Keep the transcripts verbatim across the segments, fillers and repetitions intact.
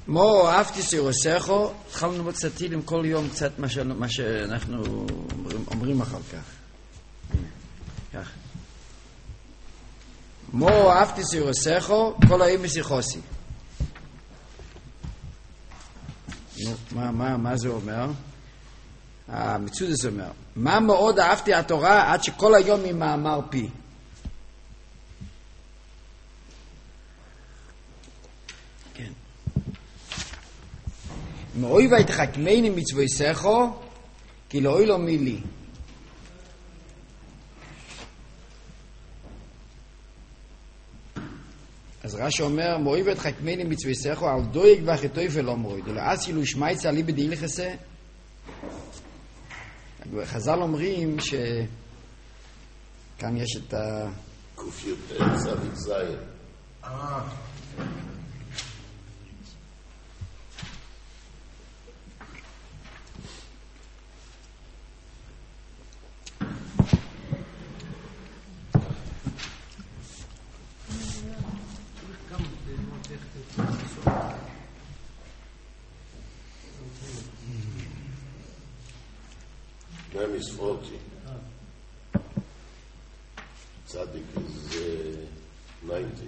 מו אהבתי סירוסךו, התחלנו ללמוד קצת תהילים כל יום, קצת מה, ש... מה שאנחנו אומרים, אומרים אחר כך. כך. מו אהבתי סירוסךו, כל היום משיחוסי. מה, מה, מה זה אומר? המצודס אומר, מה מאוד אהבתי התורה עד שכל היום היא מאמר פי. כן. מאוי ויתחכמני מצוותיכו, כי לא אוי לו מי לי. אז רש"י אומר, מאוי ויתחכמני מצוותיכו, על דויג ואחיתויפל לא מוריד. ולאז כאילו שמייצה עלי בדילכסה, חז"ל אומרים ש... כאן יש את ה... קופיות צדיק זין. אה. מספורטי. צדיק זה תשעים.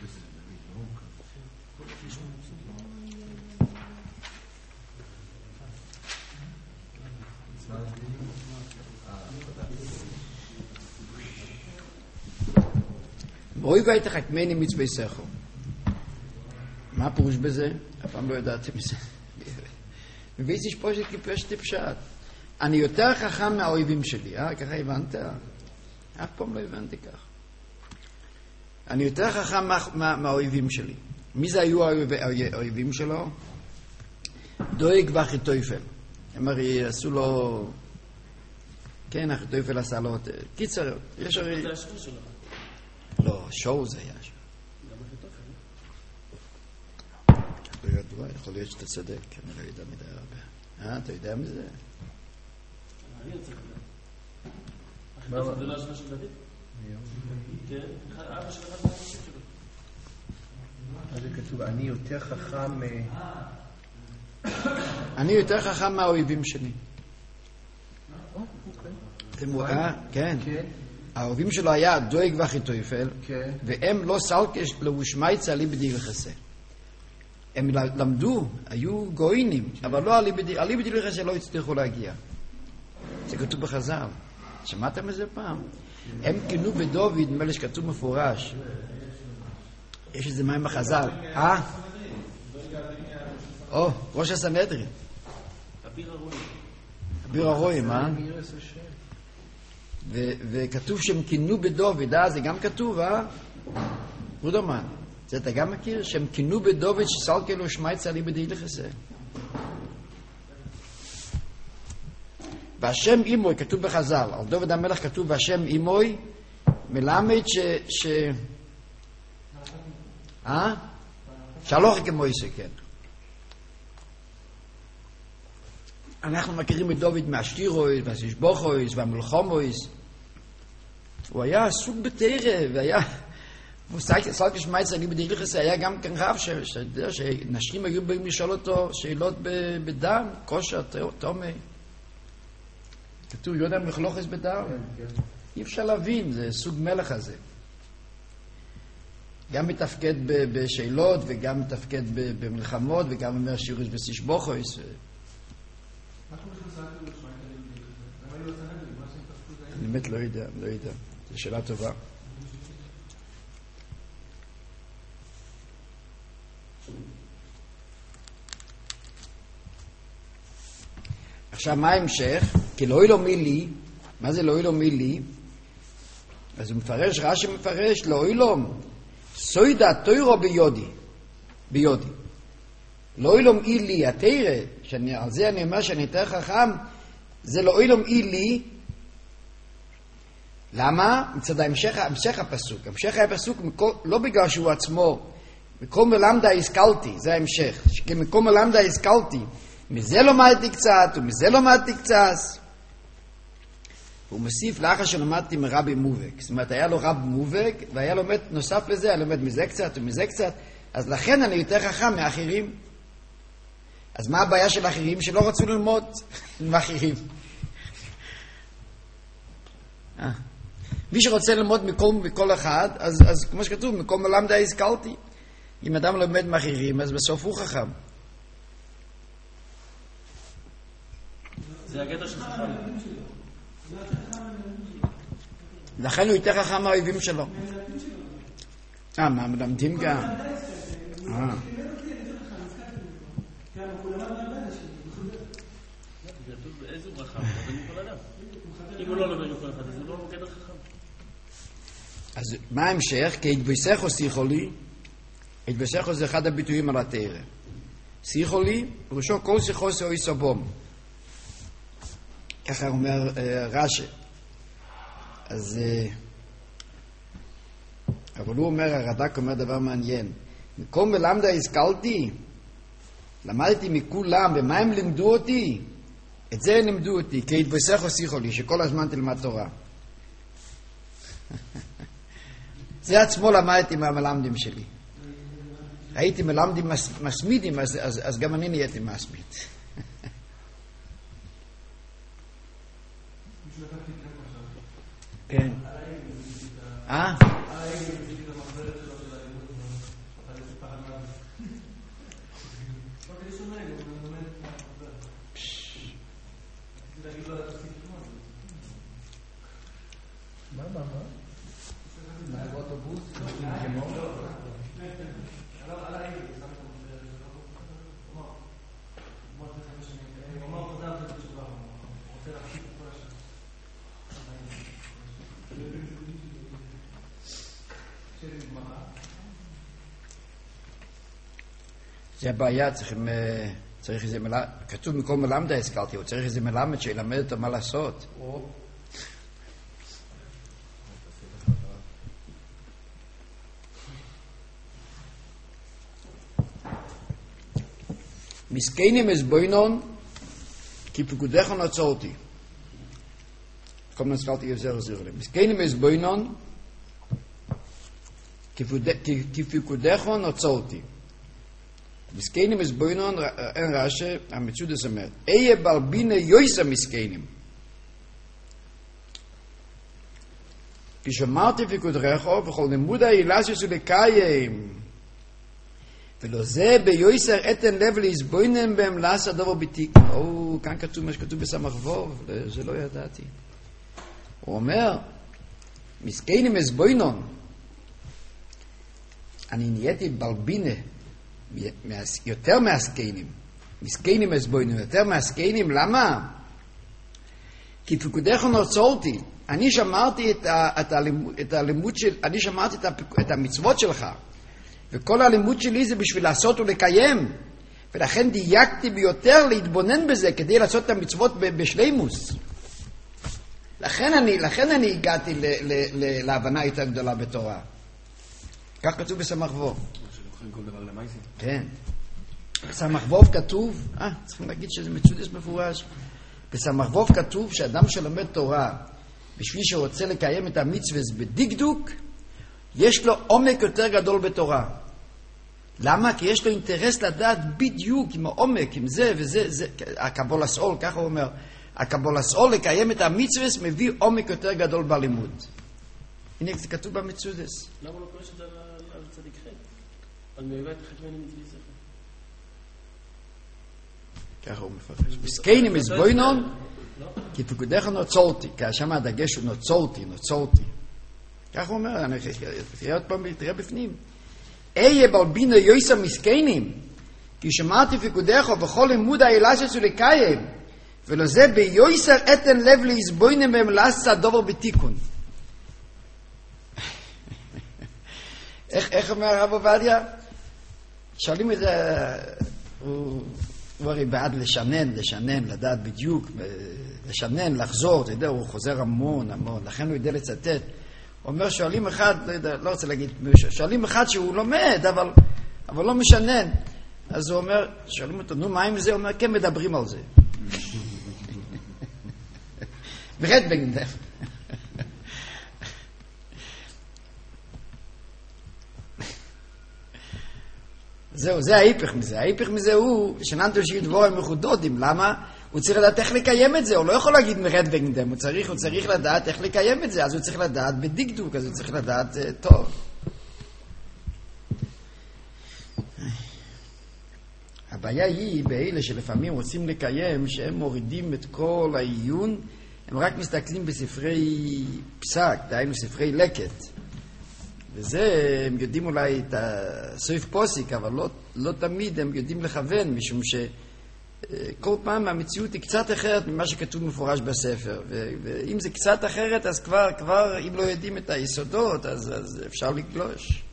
בואי ויתחכמני מצוותיכו. מה הפירוש בזה? אף פעם לא ידעתי מזה. מבייס יש פה שקיפשתי פשט. אני יותר חכם מהאויבים שלי, אה? ככה הבנת? אף פעם לא הבנתי כך. אני יותר חכם מה, מה, מהאויבים שלי. מי זה היו האויבים שלו? דויג ואחיתויפל. הם הרי עשו לו... כן, אחיתויפל עשה לו... קיצר, יש הרי... זה השור שלו. לא, שור זה היה שם. גם אחיתויפל. לא ידוע, יכול להיות שאתה צדק, אני לא יודע מדי הרבה. אה, אתה יודע מזה? אני רוצה לדעת. אחיתויפל זה לא השור של דוד? כן, אבא של אחד מהאנשים שלו. אז זה כתוב, אני יותר חכם... אני יותר חכם מהאויבים שלי. אתם רואים? כן. האויבים שלו היה דואג ואחיתויפל, והם לא סלקש לאושמייצה לי בדי וחסה. הם למדו, היו גוינים, אבל לא עלי בדי וחסה לא הצליחו להגיע. זה כתוב בחז"ל. שמעתם את זה פעם? הם כינו בדוד, נדמה לי שכתוב מפורש. יש איזה מים בחז"ל. אה? או, ראש הסנהדרין. אביר הרועים. אביר הרועים, אה? וכתוב שהם כינו בדוד, אה? זה גם כתוב, אה? רודרמן, זה אתה גם מכיר? שהם כינו בדוד שסלקה לו שמייצה לי בדי לחסה. והשם אימוי, כתוב בחז"ל, על דוד המלך כתוב והשם אימוי, מלמד ש... ש... אה? שלוח כמויסה, כן. אנחנו מכירים את דוד מהשתירויס, מהשישבוכויס, והמלחומויס. הוא היה עסוק בתרא, והיה... הוא סלקה שמייצה לי בדי לחסה, היה גם כן רב שנשים היו באים לשאול אותו שאלות בדם, כושר, תומי. כתוב, יודע מחלוכס בדם. אי אפשר להבין, זה סוג מלך הזה. גם מתפקד בשאלות, וגם מתפקד במלחמות, וגם אומר שירוס בסישבוכויס. אני באמת לא יודע, לא יודע. זו שאלה טובה. עכשיו, מה ההמשך? כי לא אילו מי לי, מה זה לא אילו מי לי? אז הוא מפרש, רש"י מפרש, לא אילו, סוידה תוירו ביודי, ביודי. לא אילו מי לי, התרא, על זה אני אומר שאני יותר חכם, זה לא אילו מי לי, למה? מצד ההמשך, המשך הפסוק. המשך הפסוק, לא בגלל שהוא עצמו, מכל מלמדה השכלתי, זה ההמשך, שמכל מלמדה השכלתי, מזה לא למדתי קצת, ומזה לא למדתי קצת. הוא מוסיף לאחר שלמדתי מרבי מובק. זאת אומרת, היה לו רב מובק, והיה לומד, נוסף לזה, היה לומד מזה קצת ומזה קצת, אז לכן אני יותר חכם מאחרים. אז מה הבעיה של אחרים? שלא רצו ללמוד עם אחרים. מי שרוצה ללמוד מכל, מכל אחד, אז, אז כמו שכתוב, מכל מלמדי השכלתי. אם אדם לומד מאחרים, אז בסוף הוא חכם. זה הגדר של חכם. לכן הוא יותר חכם מהאויבים שלו. אה, מה מלמדים גם? אה. איזה הוא חכם? אם הוא לא לומד מכל אחד, אז הוא לא גדר חכם. אז מה ההמשך? כי התבסכו שיחו לי, התבסכו זה אחד הביטויים על התורה. שיחו לי, פירושו כל שיחו זה אוי סבום. ככה אומר רש"י. אז אבל הוא אומר, הרד"ק אומר דבר מעניין. מכל מלמדי השכלתי, למדתי מכולם, ומה הם לימדו אותי? את זה הם לימדו אותי, כי התבסכו שיחו לי, שכל הזמן תלמד תורה. זה עצמו למדתי מהמלמדים שלי. הייתי מלמדים מסמידים, אז, אז, אז גם אני נהייתי מסמיד. כן. אה? מה, מה, מה? נהג אוטובוס? זה הבעיה, צריכים, צריך איזה מלמד, כתוב מכל מלמד השכלתי, הוא צריך איזה מלמד שילמד אותו מה לעשות. מסכנים אסבוינון, כי פקודך נוצר אותי. כל מיני השכלתי יותר עזיר לי. מסכנים אסבוינון, כי פקודך נוצר אותי. מסכנים אסבוינון, אין רש"י, המצודס אומר, איה ברבינה יויסה מסכנים. כי שמרתי פקודך, וכל לימוד האילסיוס ולקיים. ולא זה ביועסר אתן לב להסבוינם בהם לעשה דבר בתיק. או, כאן כתוב מה שכתוב בסמך ווב, זה לא ידעתי. הוא אומר, מסכנים הסבוינון, אני נהייתי בלבינה, יותר מהסכנים. מסכנים הסבוינון, יותר מהסכנים, למה? כי פקודך נוצרתי, אני שמרתי את, ה, את, הלימוד, את הלימוד של, אני שמרתי את, הפק, את המצוות שלך. וכל הלימוד שלי זה בשביל לעשות ולקיים, ולכן דייקתי ביותר להתבונן בזה כדי לעשות את המצוות בשלימוס. לכן אני, לכן אני הגעתי ל, ל, ל, להבנה יותר גדולה בתורה. כך כתוב בסמך ווב. כן. בסמך ווב כתוב, אה, צריכים להגיד שזה מצודס מפורש. בסמך ווב כתוב שאדם שלומד תורה בשביל שרוצה לקיים את המצוות בדקדוק, יש לו עומק יותר גדול בתורה. למה? כי יש לו אינטרס לדעת בדיוק עם העומק, עם זה וזה, זה, הקבול הסעול, ככה הוא אומר, הקבול הסעול לקיים את המצווס מביא עומק יותר גדול בלימוד. הנה, זה כתוב במצודס. למה לא קורא שזה על צדיק חטא? על מאויבי חטא ואני מצבי זכר. ככה הוא מפרש. מסכנים הסבוינון, כי פקודך נוצרתי, כי שם הדגש הוא נוצרתי, נוצרתי. כך הוא אומר, אני תראה עוד פעם, תראה בפנים. איה בלבינה יויסה מסכנים, כי שמעתי פקודך ובכל לימוד האילסס ולקיים, ולזה ביויסר אתן לב להסבוינם בהם לעשה דובר בתיקון. איך, איך אומר הרב עובדיה? שואלים את זה, הוא, הוא הרי בעד לשנן, לשנן, לדעת בדיוק, לשנן, לחזור, אתה יודע, הוא חוזר המון, המון, לכן הוא יודע לצטט. הוא אומר, שואלים אחד, לא יודע, לא רוצה להגיד, שואלים אחד שהוא לומד, אבל, אבל לא משנן. אז הוא אומר, שואלים אותו, נו, מה עם זה? הוא אומר, כן, מדברים על זה. ברד בגנדם. זהו, זה ההיפך מזה. ההיפך מזה הוא, שננטו שיהיו דבורים מחודודים. למה? הוא צריך לדעת איך לקיים את זה. הוא לא יכול להגיד מרד וגנדם. הוא צריך, הוא צריך לדעת איך לקיים את זה. אז הוא צריך לדעת בדקדוק, אז הוא צריך לדעת uh, טוב. הבעיה היא באלה שלפעמים רוצים לקיים, שהם מורידים את כל העיון, הם רק מסתכלים בספרי פסק, דהיינו ספרי לקט. וזה, הם יודעים אולי את הסויף פוסיק, אבל לא, לא תמיד הם יודעים לכוון, משום שכל פעם המציאות היא קצת אחרת ממה שכתוב מפורש בספר. ו- ואם זה קצת אחרת, אז כבר, כבר אם לא יודעים את היסודות, אז, אז אפשר לגלוש.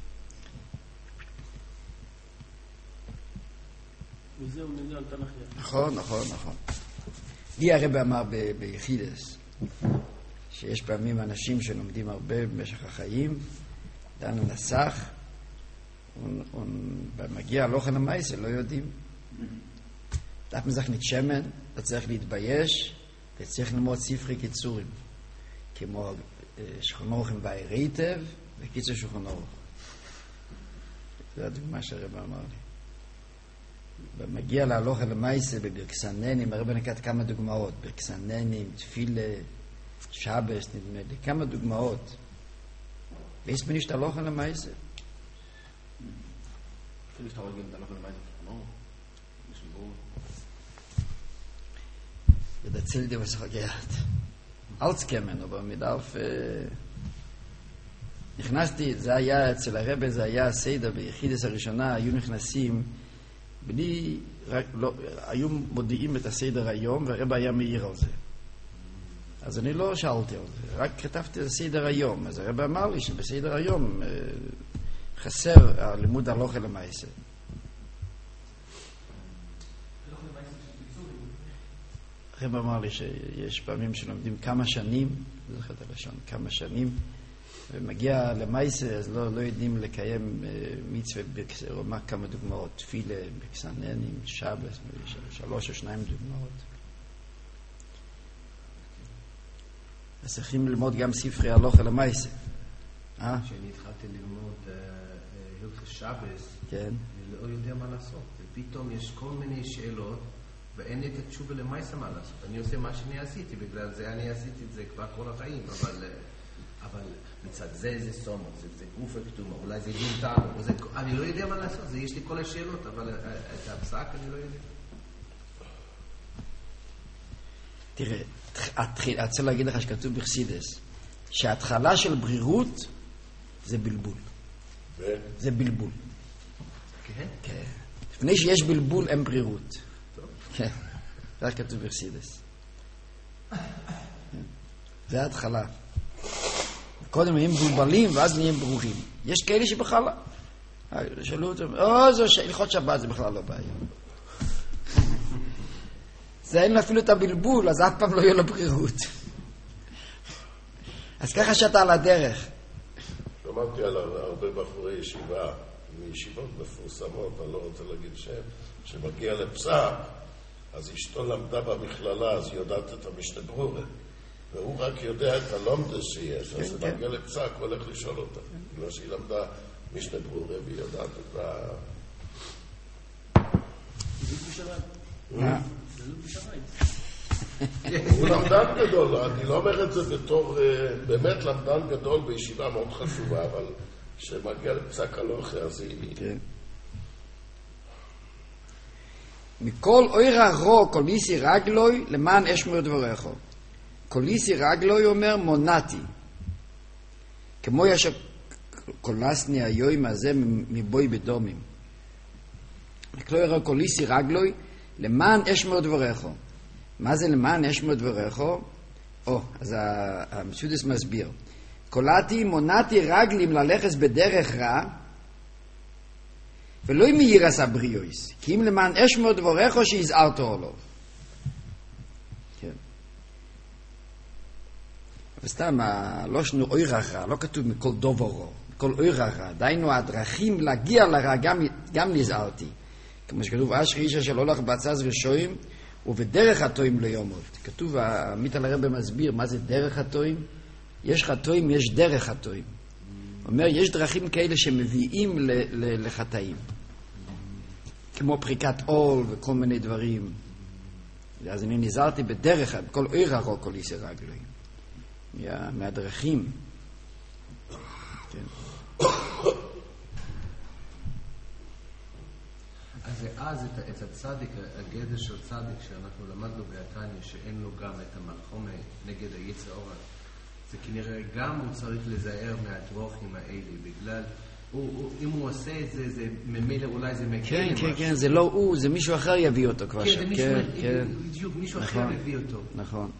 וזהו נגיע על תנ"ך יחד. נכון, נכון, נכון. לי הרב אמר ב- ביחידס, שיש פעמים אנשים שלומדים הרבה במשך החיים, דנו נסח, ומגיע הלוך אל המייסה, לא יודעים. דף מזכנית שמן, אתה צריך להתבייש, וצריך ללמוד ספרי קיצורים, כמו שולחן ערוך עם בעיר היטב, וקיצור שולחן ערוך. זו הדוגמה שהרב אמר לי. ומגיע להלוך אל המייסה בברקסננים, הרב נקט כמה דוגמאות, ברקסננים, תפילה, שבס, נדמה לי, כמה דוגמאות. ויש מני שאתה לא אוכל למייסה. אפילו שאתה רואה גם את הלוך למייסה, לא? יש לי ברור. ודציל די was verkehrt. Altskämmen, aber mit auf... נכנסתי, זה היה אצל הרב, זה היה הסדר ביחידס הראשונה, היו נכנסים בלי... לא, היו מודיעים את הסדר היום, והרב היה מעיר על זה. אז אני לא שאלתי על זה, רק כתבתי על סדר היום. אז הרב אמר לי שבסדר היום חסר הלימוד הלוך אל המייסה. הרב אמר לי שיש פעמים שלומדים כמה שנים, זה אחד הלשון, כמה שנים, ומגיע למייסה, אז לא, לא יודעים לקיים מצווה בקסר, או מה כמה דוגמאות, תפילה, בקסננים, שבס, שלוש או שניים דוגמאות. אז צריכים ללמוד גם ספרי הלוך אל המייסה. כשאני התחלתי ללמוד הלכות שבס, אני לא יודע מה לעשות. ופתאום יש כל מיני שאלות, ואין לי את התשובה למייסה מה לעשות. אני עושה מה שאני עשיתי, בגלל זה אני עשיתי את זה כבר כל החיים, אבל, אבל מצד זה זה סומות, זה, זה גוף הכתומה, אולי זה דין טעם, אני לא יודע מה לעשות, זה יש לי כל השאלות, אבל את הפסק אני לא יודע. תראה, אני רוצה להגיד לך שכתוב בחסידס, שההתחלה של ברירות זה בלבול. זה בלבול. כן. לפני שיש בלבול אין ברירות. כן. זה כתוב בחסידס. זה ההתחלה. קודם הם מבולבלים ואז נהיים ברורים. יש כאלה שבכלל לא. שאלו אותם, או, זו הלכות שבת, זה בכלל לא בעיה. זה אין אפילו את הבלבול, אז אף פעם לא יהיה לו ברירות. אז ככה שאתה על הדרך. שמעתי על הרבה בחורי ישיבה, מישיבות מפורסמות, אני לא רוצה להגיד שם, שמגיע לפסק, אז אשתו למדה במכללה, אז היא יודעת את המשנה ברורה. והוא רק יודע את הלומדס שיש, אז הוא מגיע לפסק והולך לשאול אותה. בגלל שהיא למדה משנה ברורה, והיא יודעת את ה... זה בשבת. מה? הוא למדן גדול, אני לא אומר את זה בתור, באמת למדן גדול בישיבה מאוד חשובה, אבל כשמגיע לפסק הלוכה, אז היא... כן. מכל אוירה רו קוליסי רגלוי למען אשמור דבריך. קוליסי רגלוי אומר מונתי. כמו יש קולסני היום הזה מבוי בדומים. מכל אוירה קוליסי רגלוי למען אשמור דבריך. מה זה למען אשמור דבריך? או, אז המסודס מסביר. קולתי מונתי רגלים ללכת בדרך רע, ולא אם יירס הבריאויס, כי אם למען אשמור דבריך שיזהרת עליו. כן. אבל סתם, לא שנו אוירה רע, לא כתוב מכל דוברו, מכל אוירה רע. דיינו הדרכים להגיע לרע, גם, גם נזהרתי. כמו שכתוב, אשרי אישה שלא הולך בעצז ושויים, ובדרך הטועים לא יומות. כתוב, עמית על הרב מסביר, מה זה דרך הטועים? יש חטועים, יש דרך הטועים. אומר, יש דרכים כאלה שמביאים ל- ל- לחטאים. כמו פריקת עול וכל מיני דברים. אז אני נזהרתי בדרך, בכל עיר הרוק כל איסי רגלויים. מה, מהדרכים. כן. אז אז את, את הצדיק, הגדר של צדיק שאנחנו למדנו בהתניא, שאין לו גם את המלחמה נגד היצר הרע, זה כנראה גם הוא צריך לזהר מהדרוכים האלה, בגלל, הוא, הוא, אם הוא עושה את זה, זה ממילא אולי זה מקל כן, למשהו. כן, כן, זה לא הוא, זה מישהו אחר יביא אותו כבר כן, שם. זה מישהו, כן, כן. בדיוק, מישהו נכון, אחר יביא אותו. נכון.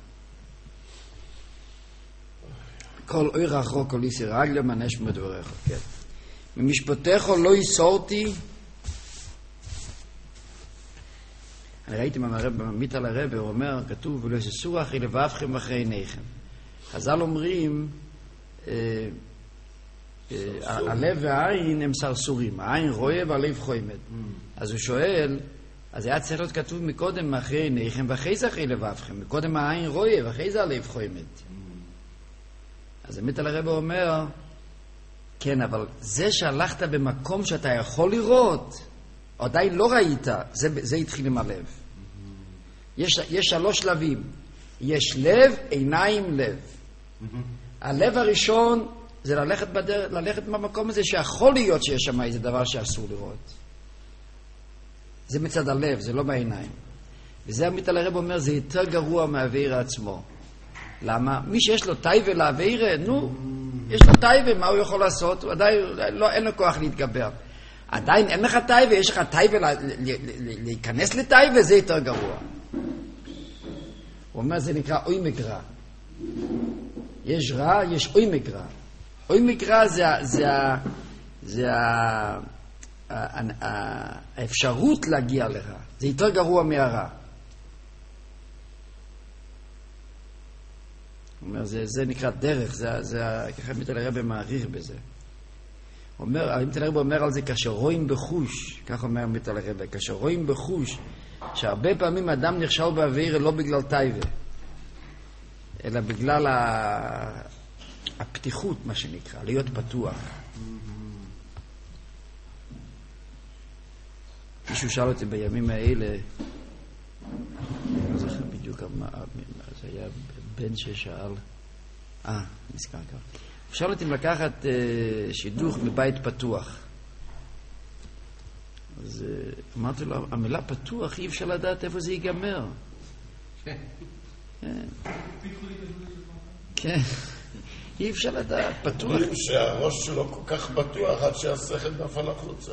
כל עיר אחרו כל איסי רגלו מנש מדברך, כן. ממשפטך לא יסורתי, אני ראיתי ממית על הרב, הוא אומר, כתוב, ולא יססו אחי לבבכם אחרי עיניכם. חז"ל אומרים, אה, אה, הלב והעין הם סרסורים, העין רואה והלב חוימד. Mm. אז הוא שואל, אז היה צריך להיות כתוב מקודם אחרי עיניכם ואחרי זה אחרי לבבכם, מקודם העין רואה ואחרי זה הלב חוימד. Mm. אז ממית על הרב אומר, כן, אבל זה שהלכת במקום שאתה יכול לראות, עדיין לא ראית, זה, זה התחיל עם הלב. יש, יש שלוש שלבים. יש לב, עיניים, לב. הלב הראשון זה ללכת, בדרך, ללכת במקום הזה שיכול להיות שיש שם איזה דבר שאסור לראות. זה מצד הלב, זה לא בעיניים. וזה עמית על הרב אומר, זה יותר גרוע מהעבירה עצמו. למה? מי שיש לו טייבה לעבירה, נו, יש לו טייבה, מה הוא יכול לעשות? הוא עדיין, לא, אין לו כוח להתגבר. עדיין אין לך טייבה, יש לך טייבה להיכנס לטייבה, זה יותר גרוע. הוא אומר, זה נקרא עומק רע. יש רע, יש עומק רע. עומק רע זה, זה, זה האפשרות להגיע לרע. זה יותר גרוע מהרע. הוא אומר, זה, זה נקרא דרך, זה, זה, ככה מתל הרב מעריך בזה. אומר, מתל הרב אומר על זה, כאשר רואים בחוש, כך אומר מתל הרב, כאשר רואים בחוש, שהרבה פעמים אדם נכשל בעבירה לא בגלל טייבה, אלא בגלל ה... הפתיחות, מה שנקרא, להיות פתוח. מישהו שאל אותי בימים האלה, אני לא זוכר בדיוק, זה היה בן ששאל, אה, נזכר כך. הוא שאל אותי אם לקחת שידוך מבית פתוח. אז אמרתי לו, המילה פתוח, אי אפשר לדעת איפה זה ייגמר. כן. כן. אי אפשר לדעת, פתוח. אומרים שהראש שלו כל כך פתוח עד שהשכל נפל החוצה.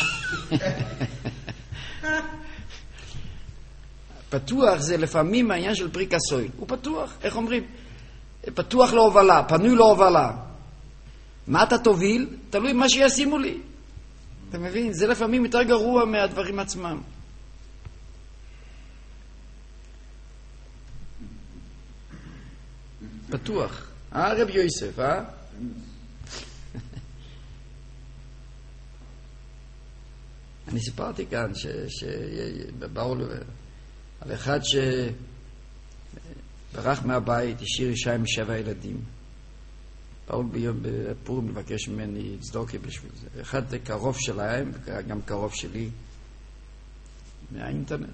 פתוח זה לפעמים העניין של פרי כסוי. הוא פתוח, איך אומרים? פתוח להובלה, פנוי להובלה. מה אתה תוביל? תלוי מה שישימו לי. אתה מבין? זה לפעמים יותר גרוע מהדברים עצמם. פתוח. אה, רב יוסף, אה? אני סיפרתי כאן שבאו על אחד שברח מהבית, השאיר אישה עם שבע ילדים. באו ביום בפורים לבקש ממני צדוקה בשביל זה. אחד קרוב שלהם, גם קרוב שלי, מהאינטרנט.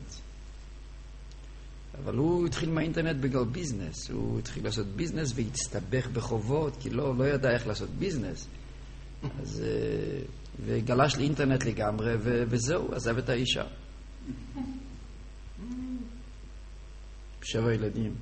אבל הוא התחיל מהאינטרנט בגלל ביזנס. הוא התחיל לעשות ביזנס והצטבח בחובות, כי לא, לא ידע איך לעשות ביזנס. אז, וגלש לאינטרנט לגמרי, ו, וזהו, עזב את האישה. שבע ילדים.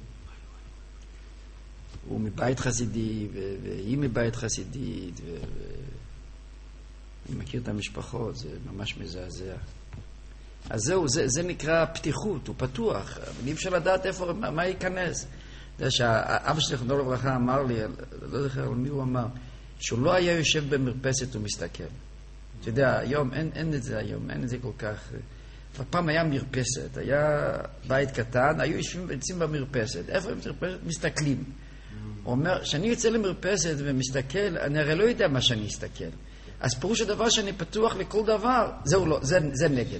הוא מבית חסידי, ו- והיא מבית חסידית, ו- ו- אני מכיר את המשפחות, זה ממש מזעזע. אז זהו, זה, זה נקרא פתיחות, הוא פתוח, אבל אי אפשר לדעת איפה, מה, מה ייכנס. אתה יודע שהאבא שלי, חנדו לברכה, אמר לי, לא זוכר על מי הוא אמר, שהוא לא היה יושב במרפסת ומסתכל. אתה יודע, היום, אין, אין את זה היום, אין את זה כל כך. פעם היה מרפסת, היה בית קטן, היו יושבים ויוצאים במרפסת. איפה הם מסתכלים? הוא אומר, שאני יוצא למרפסת ומסתכל, אני הרי לא יודע מה שאני אסתכל. אז פירוש הדבר שאני פתוח לכל דבר, זהו לא, זה, זה נגד.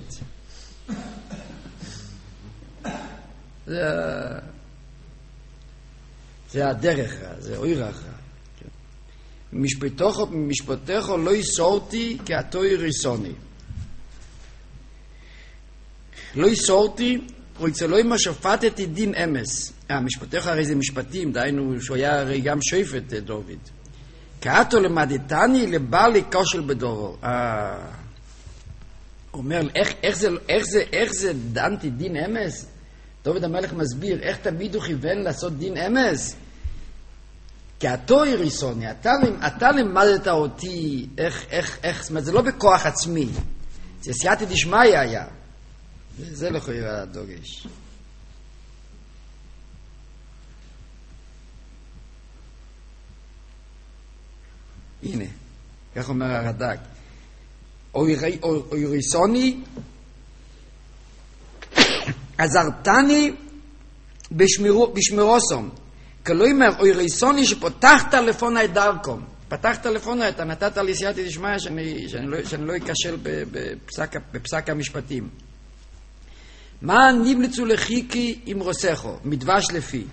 זה, זה הדרך רע, זה אויר רע. משפטך לא יסורתי כי התויר יסוני. לא יסורתי, או אצלו מה שפטתי דין אמס. המשפטך הרי זה משפטים, דהיינו שהוא היה הרי גם שופט דוד. כאתו למדתני לבעלי כושל בדורו. אה... הוא אומר, איך, איך, זה, איך, זה, איך זה דנתי דין אמס? דוד המלך מסביר, איך תמיד הוא כיוון לעשות דין אמס? כי אתה יריסוני, אתה, אתה למדת אותי, איך, איך, איך, זאת אומרת, זה לא בכוח עצמי, זה סייעתי דשמיא היה. זה לא יכול להיות הדוגש. הנה, כך אומר הרד"ק. או יריסוני, עזרתני בשמירוסום. כלומר, או יריסוני שפותחת לפוני דרכום. פתחת לפוני, אתה נתת לי סייעתי דשמיא שאני, שאני, לא, שאני לא אכשל בפסק, בפסק המשפטים. מה נמלצו לחיקי עם רוסכו? מדבש לפי.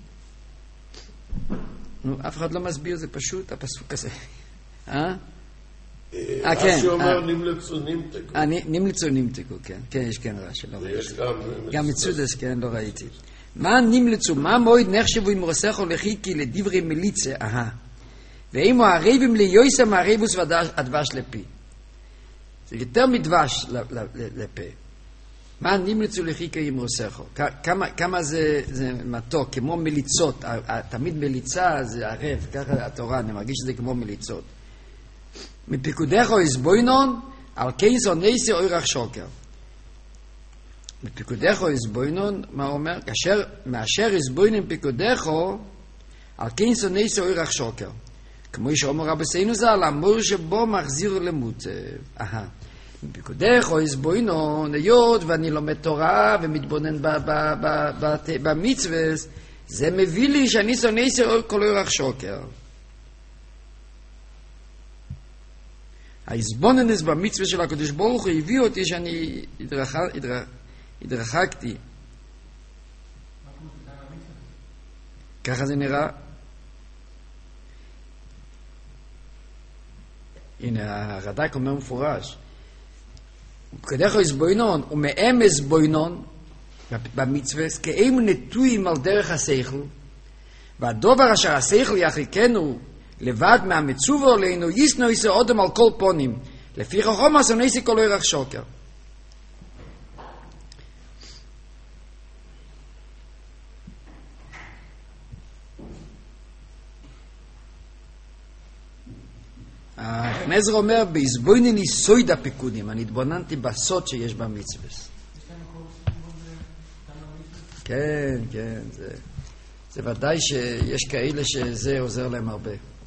נו, אף אחד לא מסביר, זה פשוט הפסוק הזה. אה? אה, כן. שאומר נמלצו נמתקו. נמלצו נמתקו, כן. כן, יש כן רעש, לא ראיתי. יש גם... גם מצודס, כן, לא ראיתי. מה נמלצו, מה מועד נחשבו עם רוסכו לחיקי לדברי מליצה, אהה. ואימו הרבים ליוסם הרבוס והדבש לפי. זה יותר מדבש לפה. מה נמלצו לחיקי עם רוסכו? כמה, כמה זה, זה מתוק, כמו מליצות. תמיד מליצה זה ערב, ככה התורה, אני מרגיש שזה כמו מליצות. מפיקודך או הסבוינון, על כינסו נסי אוירח שוקר. מפיקודך או הסבוינון, מה הוא אומר? כאשר, מאשר הסבוינון פיקודך, על כינסו נסי אוירח שוקר. כמו שאומר רבי סיינו ז"ל, אמור שבו מחזיר למות. אהה. מפיקודך או הסבוינון, היות ואני לומד תורה ומתבונן במצווה, זה מביא לי שאני שונא ישראל כל אוירח שוקר. ההסבוננס במצווה של הקדוש ברוך הוא הביא אותי שאני התרחקתי. ככה זה נראה. הנה, הרד"ק אומר מפורש. כדרך הסבוינון, ומאמס בוינון במצווה, כאם נטויים על דרך השכל, והדובר אשר השכל יחיקנו לבד מהמצובו עלינו, ישנו יסו אודם על כל פונים, לפי חכום עשו נסי כל אוירח שוקר. נזר אומר, בהסבוינני סויד הפיקודים, אני התבוננתי בסוד שיש במצווה. כן, כן, זה, זה ודאי שיש כאלה שזה עוזר להם הרבה.